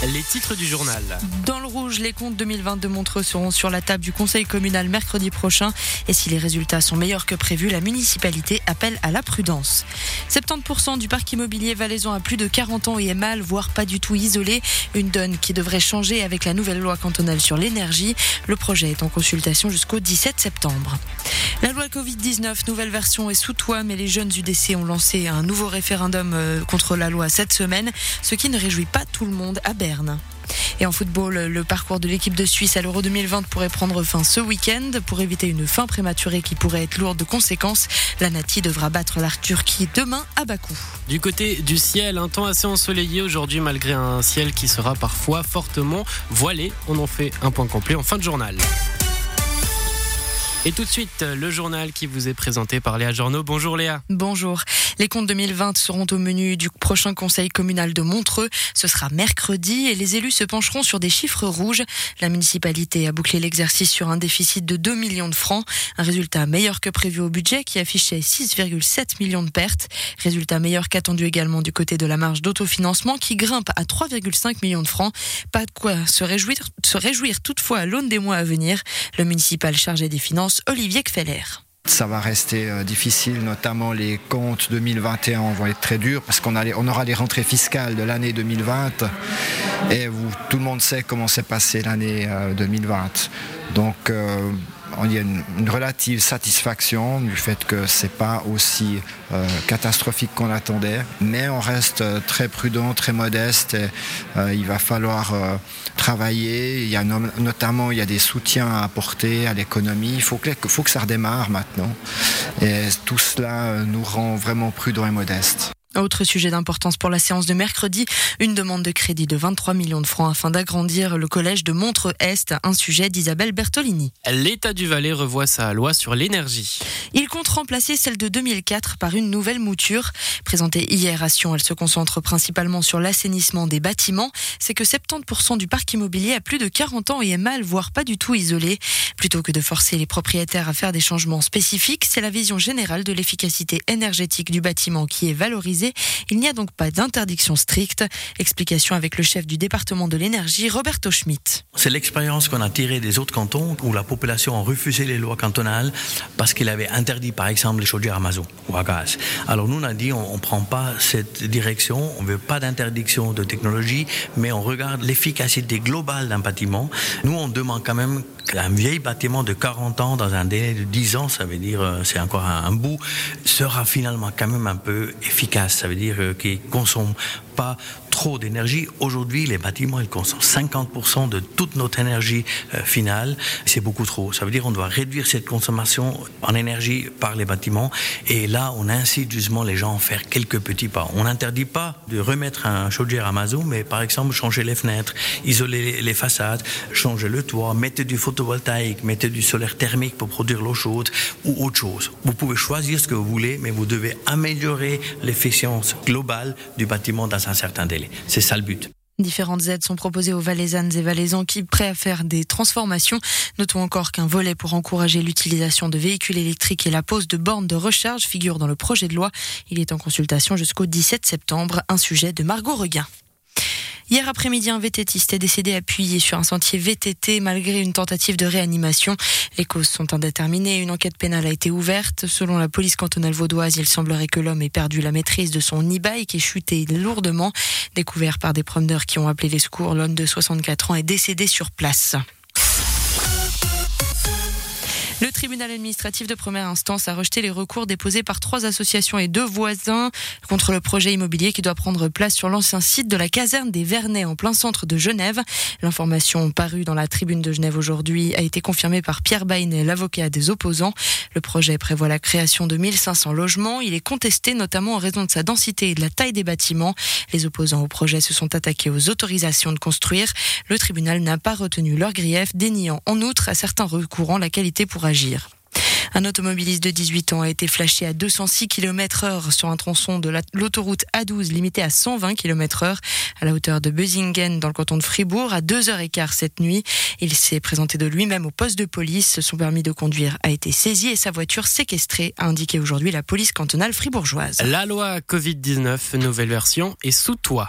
Les titres du journal. Dans le rouge, les comptes 2022 de Montreux seront sur la table du conseil communal mercredi prochain. Et si les résultats sont meilleurs que prévu, la municipalité appelle à la prudence. 70% du parc immobilier valaisan a plus de 40 ans et est mal, voire pas du tout isolé. Une donne qui devrait changer avec la nouvelle loi cantonale sur l'énergie. Le projet est en consultation jusqu'au 17 septembre. La loi Covid-19, nouvelle version est sous toit, mais les jeunes UDC ont lancé un nouveau référendum contre la loi cette semaine, ce qui ne réjouit pas tout le monde à Berne. Et en football, le parcours de l'équipe de Suisse à l'Euro 2020 pourrait prendre fin ce week-end. Pour éviter une fin prématurée qui pourrait être lourde de conséquences, la Nati devra battre la Turquie demain à Bakou. Du côté du ciel, un temps assez ensoleillé aujourd'hui malgré un ciel qui sera parfois fortement voilé. On en fait un point complet en fin de journal. Et tout de suite, le journal qui vous est présenté par Léa Journeau. Bonjour Léa. Bonjour. Les comptes 2020 seront au menu du prochain conseil communal de Montreux. Ce sera mercredi et les élus se pencheront sur des chiffres rouges. La municipalité a bouclé l'exercice sur un déficit de 2 millions de francs. Un résultat meilleur que prévu au budget qui affichait 6,7 millions de pertes. Résultat meilleur qu'attendu également du côté de la marge d'autofinancement qui grimpe à 3,5 millions de francs. Pas de quoi se réjouir toutefois à l'aune des mois à venir. Le municipal chargé des finances, Olivier Kfeller. Ça va rester difficile, notamment les comptes 2021 vont être très durs parce qu'on aura les rentrées fiscales de l'année 2020 et tout le monde sait comment s'est passée l'année 2020. Donc il y a une relative satisfaction du fait que c'est pas aussi catastrophique qu'on attendait, mais on reste très prudent, très modeste. Et, il va falloir travailler. Il y a notamment des soutiens à apporter à l'économie. Il faut que ça redémarre maintenant. Et tout cela nous rend vraiment prudents et modestes. Autre sujet d'importance pour la séance de mercredi, une demande de crédit de 23 millions de francs afin d'agrandir le collège de Montreux-Est, un sujet d'Isabelle Bertolini. L'État du Valais revoit sa loi sur l'énergie. Il compte remplacer celle de 2004 par une nouvelle mouture. Présentée hier à Sion, elle se concentre principalement sur l'assainissement des bâtiments. C'est que 70% du parc immobilier a plus de 40 ans et est mal, voire pas du tout isolé. Plutôt que de forcer les propriétaires à faire des changements spécifiques, c'est la vision générale de l'efficacité énergétique du bâtiment qui est valorisée. Il n'y a donc pas d'interdiction stricte. Explication avec le chef du département de l'énergie, Roberto Schmidt. C'est l'expérience qu'on a tirée des autres cantons où la population a refusé les lois cantonales parce qu'il avait interdit par exemple les chaudières à mazout ou à gaz. Alors nous on a dit on ne prend pas cette direction, on ne veut pas d'interdiction de technologie, mais on regarde l'efficacité globale d'un bâtiment. Nous on demande quand même qu'un vieil bâtiment de 40 ans dans un délai de 10 ans, ça veut dire c'est encore un bout, sera finalement quand même un peu efficace. Ça veut dire qu'ils ne consomment pas trop d'énergie. Aujourd'hui, les bâtiments, ils consomment 50% de toute notre énergie finale. C'est beaucoup trop. Ça veut dire qu'on doit réduire cette consommation en énergie par les bâtiments. Et là, on incite justement les gens à faire quelques petits pas. On n'interdit pas de remettre un chaudière à mazout, mais par exemple, changer les fenêtres, isoler les façades, changer le toit, mettre du photovoltaïque, mettre du solaire thermique pour produire l'eau chaude ou autre chose. Vous pouvez choisir ce que vous voulez, mais vous devez améliorer l'efficience globale du bâtiment dans un certain délai. C'est ça le but. Différentes aides sont proposées aux Valaisannes et Valaisans qui prêts à faire des transformations. Notons encore qu'un volet pour encourager l'utilisation de véhicules électriques et la pose de bornes de recharge figure dans le projet de loi. Il est en consultation jusqu'au 17 septembre, un sujet de Margot Reguin. Hier après-midi, un VTTiste est décédé appuyé sur un sentier VTT malgré une tentative de réanimation. Les causes sont indéterminées. Une enquête pénale a été ouverte. Selon la police cantonale vaudoise, il semblerait que l'homme ait perdu la maîtrise de son e-bike et chuté lourdement. Découvert par des promeneurs qui ont appelé les secours, l'homme de 64 ans est décédé sur place. Le tribunal administratif de première instance a rejeté les recours déposés par 3 associations et 2 voisins contre le projet immobilier qui doit prendre place sur l'ancien site de la caserne des Vernets en plein centre de Genève. L'information parue dans la Tribune de Genève aujourd'hui a été confirmée par Pierre Bainet, l'avocat des opposants. Le projet prévoit la création de 1500 logements. Il est contesté notamment en raison de sa densité et de la taille des bâtiments. Les opposants au projet se sont attaqués aux autorisations de construire. Le tribunal n'a pas retenu leur grief, déniant en outre à certains recourants la qualité pour agir. Un automobiliste de 18 ans a été flashé à 206 km/h sur un tronçon de l'autoroute A12 limité à 120 km/h à la hauteur de Bözingen dans le canton de Fribourg à 2h15 cette nuit. Il s'est présenté de lui-même au poste de police. Son permis de conduire a été saisi et sa voiture séquestrée, a indiqué aujourd'hui la police cantonale fribourgeoise. La loi Covid-19, nouvelle version, est sous toit.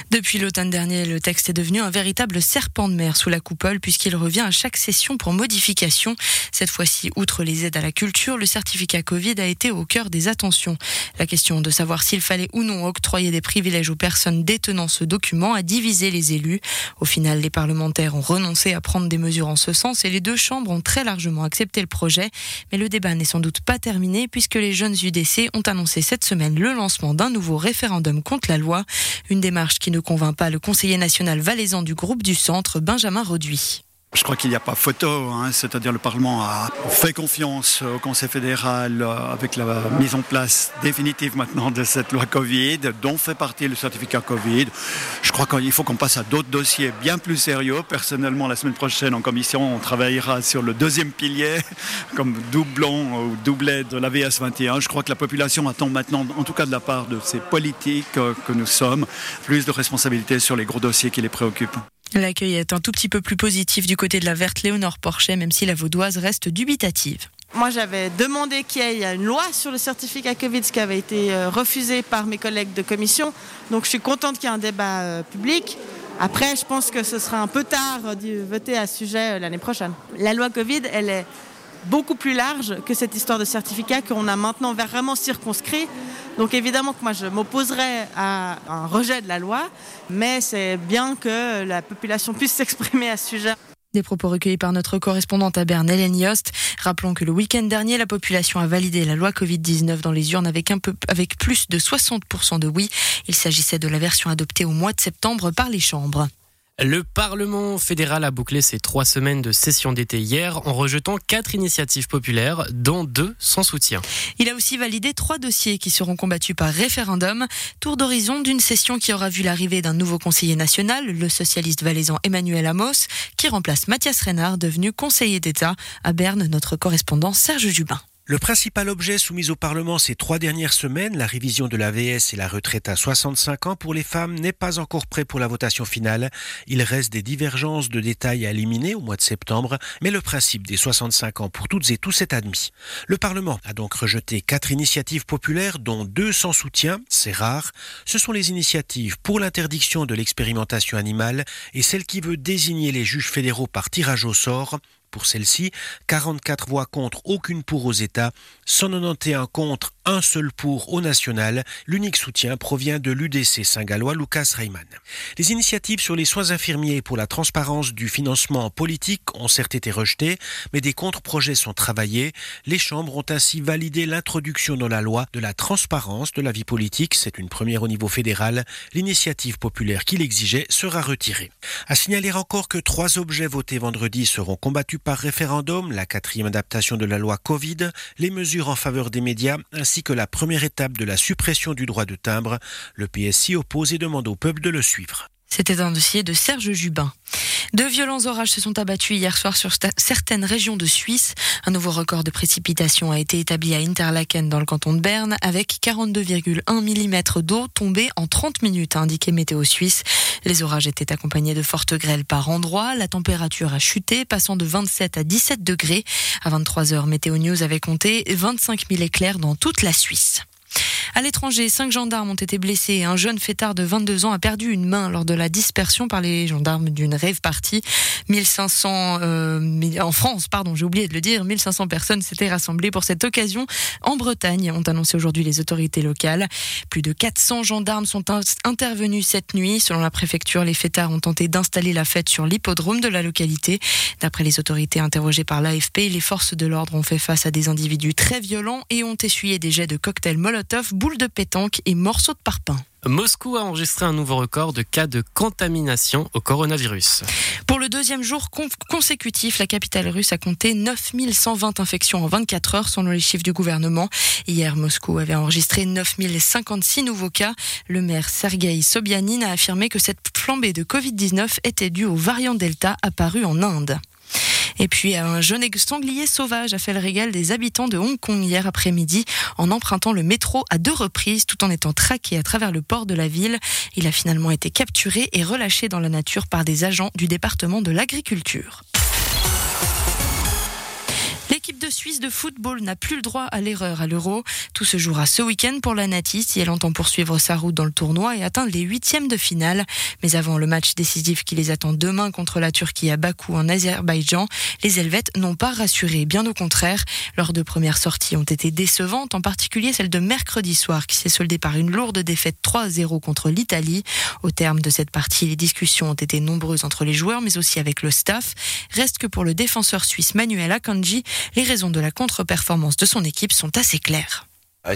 Depuis l'automne dernier, le texte est devenu un véritable serpent de mer sous la coupole puisqu'il revient à chaque session pour modification. Cette fois-ci, outre les aides à la culture, le certificat Covid a été au cœur des attentions. La question de savoir s'il fallait ou non octroyer des privilèges aux personnes détenant ce document a divisé les élus. Au final, les parlementaires ont renoncé à prendre des mesures en ce sens et les deux chambres ont très largement accepté le projet. Mais le débat n'est sans doute pas terminé puisque les jeunes UDC ont annoncé cette semaine le lancement d'un nouveau référendum contre la loi. Une démarche qui ne convainc pas le conseiller national valaisan du groupe du Centre, Benjamin Roduit. Je crois qu'il n'y a pas photo, c'est-à-dire le Parlement a fait confiance au Conseil fédéral avec la mise en place définitive maintenant de cette loi Covid, dont fait partie le certificat Covid. Je crois qu'il faut qu'on passe à d'autres dossiers bien plus sérieux. Personnellement, la semaine prochaine en commission, on travaillera sur le deuxième pilier, comme doublon ou doublet de la VS 21. Je crois que la population attend maintenant, en tout cas de la part de ces politiques que nous sommes, plus de responsabilités sur les gros dossiers qui les préoccupent. L'accueil est un tout petit peu plus positif du côté de la verte Léonore Porchet, même si la vaudoise reste dubitative. Moi, j'avais demandé qu'il y ait une loi sur le certificat Covid, ce qui avait été refusé par mes collègues de commission. Donc, je suis contente qu'il y ait un débat public. Après, je pense que ce sera un peu tard de voter à ce sujet l'année prochaine. La loi Covid, elle est beaucoup plus large que cette histoire de certificat qu'on a maintenant vraiment circonscrit. Donc évidemment que moi je m'opposerai à un rejet de la loi, mais c'est bien que la population puisse s'exprimer à ce sujet. Des propos recueillis par notre correspondante à Berne, Hélène Yost. Rappelons que le week-end dernier, la population a validé la loi Covid-19 dans les urnes avec plus de 60% de oui. Il s'agissait de la version adoptée au mois de septembre par les chambres. Le Parlement fédéral a bouclé ses 3 semaines de session d'été hier en rejetant 4 initiatives populaires, dont 2 sans soutien. Il a aussi validé 3 dossiers qui seront combattus par référendum. Tour d'horizon d'une session qui aura vu l'arrivée d'un nouveau conseiller national, le socialiste valaisan Emmanuel Amos, qui remplace Mathias Reynard, devenu conseiller d'État. À Berne, notre correspondant Serge Jubin. Le principal objet soumis au Parlement ces 3 dernières semaines, la révision de l'AVS et la retraite à 65 ans pour les femmes, n'est pas encore prêt pour la votation finale. Il reste des divergences de détails à éliminer au mois de septembre, mais le principe des 65 ans pour toutes et tous est admis. Le Parlement a donc rejeté 4 initiatives populaires, dont 2 sans soutien, c'est rare. Ce sont les initiatives pour l'interdiction de l'expérimentation animale et celle qui veut désigner les juges fédéraux par tirage au sort. Pour celle-ci, 44 voix contre, aucune pour aux États, 191 contre, un seul pour au national. L'unique soutien provient de l'UDC Saint-Gallois Lucas Reimann. Les initiatives sur les soins infirmiers et pour la transparence du financement politique ont certes été rejetées, mais des contre-projets sont travaillés. Les chambres ont ainsi validé l'introduction dans la loi de la transparence de la vie politique. C'est une première au niveau fédéral. L'initiative populaire qui l'exigeait sera retirée. À signaler encore que 3 objets votés vendredi seront combattus par référendum, la 4e adaptation de la loi Covid, les mesures en faveur des médias, ainsi que la première étape de la suppression du droit de timbre. Le PSI oppose et demande au peuple de le suivre. C'était un dossier de Serge Jubin. De violents orages se sont abattus hier soir sur certaines régions de Suisse. Un nouveau record de précipitations a été établi à Interlaken dans le canton de Berne avec 42,1 mm d'eau tombée en 30 minutes, a indiqué Météo Suisse. Les orages étaient accompagnés de fortes grêles par endroits. La température a chuté, passant de 27 à 17 degrés. À 23h, Météo News avait compté 25 000 éclairs dans toute la Suisse. À l'étranger, 5 gendarmes ont été blessés. Un jeune fêtard de 22 ans a perdu une main lors de la dispersion par les gendarmes d'une rave party. 1500 personnes s'étaient rassemblées pour cette occasion en Bretagne, ont annoncé aujourd'hui les autorités locales. Plus de 400 gendarmes sont intervenus cette nuit. Selon la préfecture, les fêtards ont tenté d'installer la fête sur l'hippodrome de la localité. D'après les autorités interrogées par l'AFP, les forces de l'ordre ont fait face à des individus très violents et ont essuyé des jets de cocktails Molotov, boules de pétanque et morceaux de parpaing. Moscou a enregistré un nouveau record de cas de contamination au coronavirus. Pour le 2e jour consécutif, la capitale russe a compté 9120 infections en 24 heures selon les chiffres du gouvernement. Hier, Moscou avait enregistré 9056 nouveaux cas. Le maire Sergueï Sobyanin a affirmé que cette flambée de Covid-19 était due au variant Delta apparu en Inde. Et puis, un jeune sanglier sauvage a fait le régal des habitants de Hong Kong hier après-midi en empruntant le métro à 2 reprises tout en étant traqué à travers le port de la ville. Il a finalement été capturé et relâché dans la nature par des agents du département de l'agriculture. L'équipe de Suisse de football n'a plus le droit à l'erreur à l'Euro. Tout se jouera ce week-end pour la Nati si elle entend poursuivre sa route dans le tournoi et atteindre les 8e de finale. Mais avant le match décisif qui les attend demain contre la Turquie à Bakou en Azerbaïdjan, les Helvètes n'ont pas rassuré, bien au contraire. Leurs 2 premières sorties ont été décevantes, en particulier celle de mercredi soir qui s'est soldée par une lourde défaite 3-0 contre l'Italie. Au terme de cette partie, les discussions ont été nombreuses entre les joueurs mais aussi avec le staff. Reste que pour le défenseur suisse Manuel Akanji, les raisons de la contre-performance de son équipe sont assez claires. Il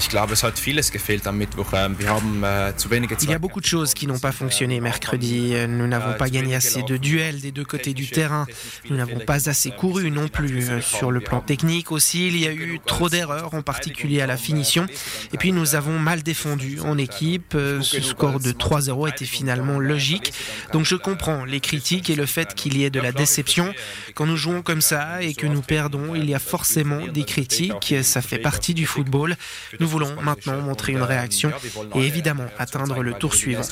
y a beaucoup de choses qui n'ont pas fonctionné mercredi. Nous n'avons pas gagné assez de duels des 2 côtés du terrain. Nous n'avons pas assez couru non plus. Sur le plan technique aussi, il y a eu trop d'erreurs, en particulier à la finition. Et puis nous avons mal défendu en équipe. Ce score de 3-0 était finalement logique. Donc je comprends les critiques et le fait qu'il y ait de la déception. Quand nous jouons comme ça et que nous perdons, il y a forcément des critiques. Ça fait partie du football. Nous voulons maintenant montrer une réaction et évidemment atteindre le tour suivant.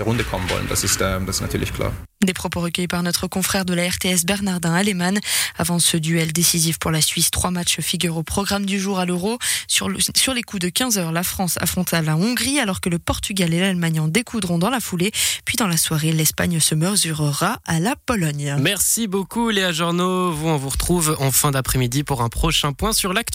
Des propos recueillis par notre confrère de la RTS Bernardin Alemann. Avant ce duel décisif pour la Suisse, 3 matchs figurent au programme du jour à l'Euro. Sur les coups de 15h, la France affrontera la Hongrie alors que le Portugal et l'Allemagne en découdront dans la foulée. Puis dans la soirée, l'Espagne se mesurera à la Pologne. Merci beaucoup Léa Journeau. On vous retrouve en fin d'après-midi pour un prochain point sur l'actu.